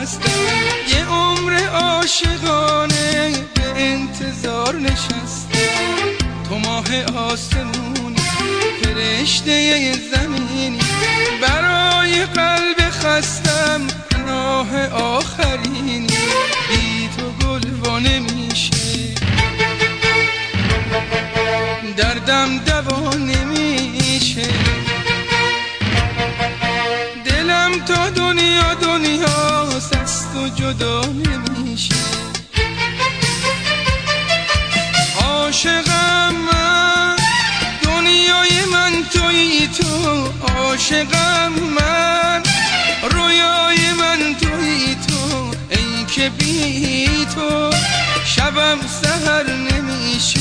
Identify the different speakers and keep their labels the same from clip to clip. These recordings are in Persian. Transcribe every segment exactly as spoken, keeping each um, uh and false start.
Speaker 1: هستم، یه عمر عاشقانه به انتظار نشستم. تو ماه آسمونی، فرشته زمینی، برای قلب خستم پناه آخرینی. بی تو گل وا نمیشه، دردم دوا نمیشه. دلم تا دنیا دنیاست، از تو جدا نمیشه. عاشقم من، دنیای من تویی تو. عاشقم من، رویای من تویی تو. ای که بی تو شبم سحر نمیشه.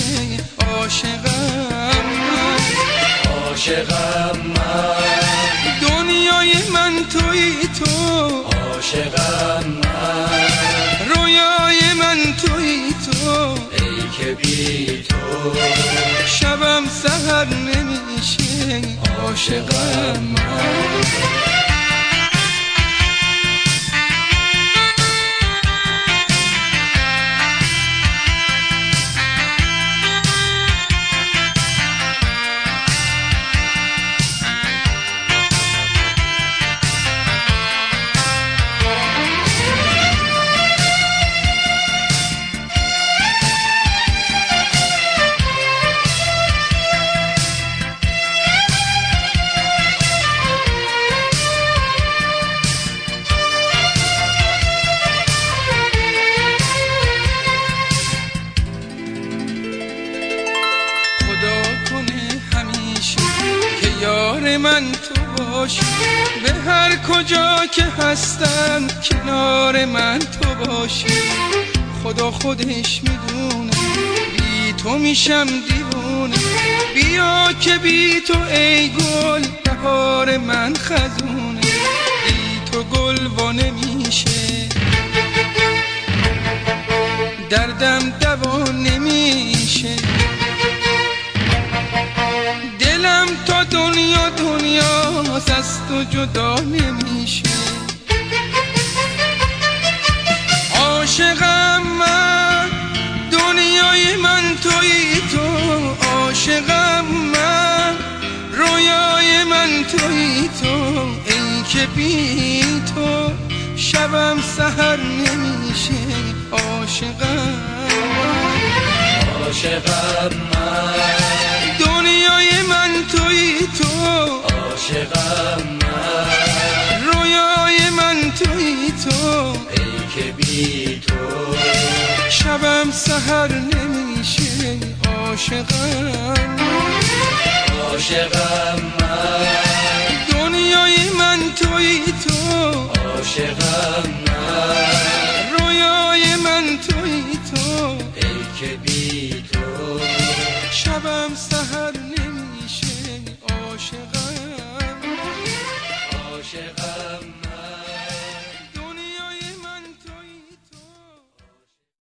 Speaker 1: عاشقم من،
Speaker 2: عاشقم من،
Speaker 1: دنیای من تویی تو.
Speaker 2: عاشقم من،
Speaker 1: رویای من تویی تو.
Speaker 2: ای که بی تو
Speaker 1: شبم سحر نمیشه. عاشقم من. یار من تو باشی، به هر کجا که هستم کنار من تو باشی. خدا خودش میدونه بی تو میشم دیوونه. بیا که بی تو ای گل بهار من خزونه. بی تو گل وا نمیشه، دردم دوا نمیشه. دلم تا دنیا دنیاست، از تو جدا نمیشه. عاشقم من، دنیای من تویی تو. عاشقم من، رویای من تویی تو. ای که بی تو شبم سحر نمیشه. عاشقم من،
Speaker 2: عاشقم من،
Speaker 1: دنیای من تویی تو.
Speaker 2: عاشقم من،
Speaker 1: رویای من تویی تو.
Speaker 2: ای که بی تو
Speaker 1: شبم سحر نمیشه. عاشقم من،
Speaker 2: عاشقم من،
Speaker 1: دنیای من تویی تو.
Speaker 2: عاشقم من،
Speaker 1: رویای من تویی تو.
Speaker 2: ای که بی تو
Speaker 1: شبم سحر نمیشه. عاشقم،
Speaker 2: عاشقم من.